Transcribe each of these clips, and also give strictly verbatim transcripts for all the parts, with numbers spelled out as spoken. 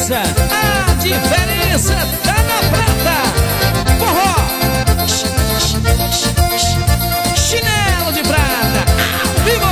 diferença, a diferença tá na prata. Forró, chinelo de prata, ao vivo.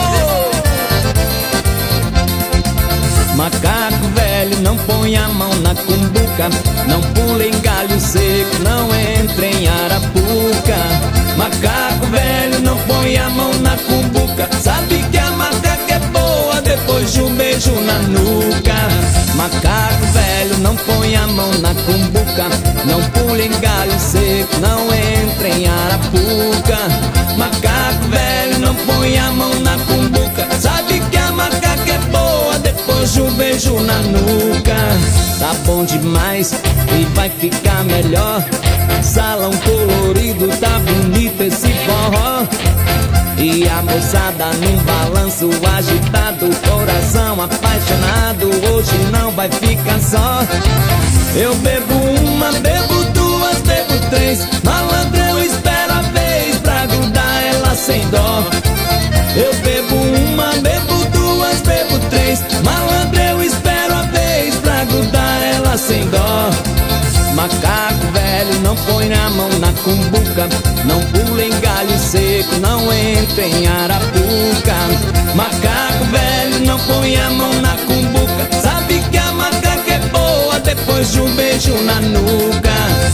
Macaco velho, não põe a mão na cumbuca, não pula em galho seco, não entra em arapuca. Macaco velho, não põe a mão na cumbuca, sabe que a macaca é boa depois de um beijo na nuca. Macaco velho, não põe a mão na cumbuca, não pula em galho seco, não entra em arapuca. Macaco velho, não põe a mão na cumbuca, sabe que a macaca é boa depois de um beijo na nuca. Tá bom demais e vai ficar melhor, salão colorido, tá bonito esse forró. E a moçada num balanço agitado, coração apaixonado, hoje não vai ficar só. Eu bebo uma, bebo duas, bebo três, malandro eu espero a vez pra grudar ela sem dó. Eu bebo uma, bebo duas, bebo três, malandro eu espero a vez pra grudar ela sem dó. Macaco velho, não põe a mão na cumbuca, não pula em galho seco, não entra em arapuca. Macaco velho, não põe a mão na cumbuca, sabe que a macaca é boa depois de um beijo na nuca.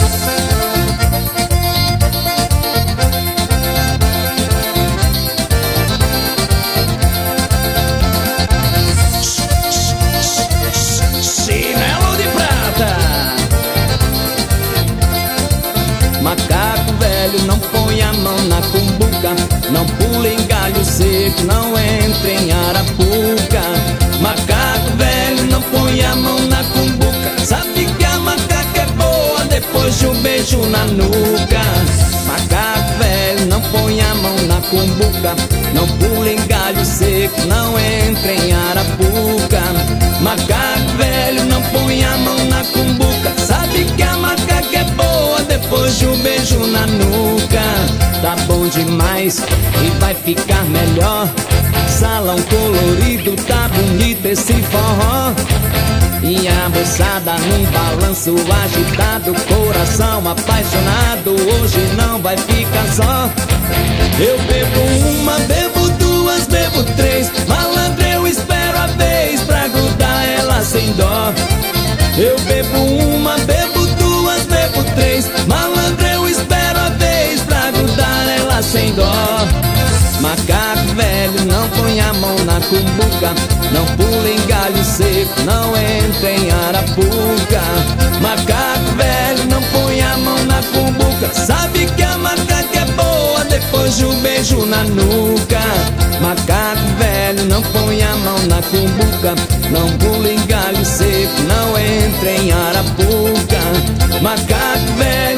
Macaco velho, não põe a mão na cumbuca, não pula em galho seco, não entra em arapuca. Macaco velho, não põe a mão na cumbuca, sabe que a macaca é boa depois de um beijo na nuca. Macaco velho, não põe a mão na cumbuca, não pula em galho seco, não entra em arapuca. Macaco velho, não põe a mão na cumbuca, sabe que a macaca é boa depois de um beijo na nuca. Tá bom demais e vai ficar melhor, salão colorido, tá bonito esse forró. E a moçada num balanço agitado, coração apaixonado, hoje não vai ficar só. Eu bebo uma, bebo duas, bebo três, malandro eu espero a vez pra grudar ela sem dó. Eu bebo uma, bebo duas, bebo três, malandro eu espero a vez pra grudar ela sem dó. Macaco velho, não põe a mão na cumbuca, não pula em galho seco, não entra em arapuca. Macaco velho, não põe a mão na cumbuca, sabe que a macaca é boa depois de um beijo na nuca. Macaco velho, não põe a mão na cumbuca, não pula em galho seco, não entra em arapuca. Macaco velho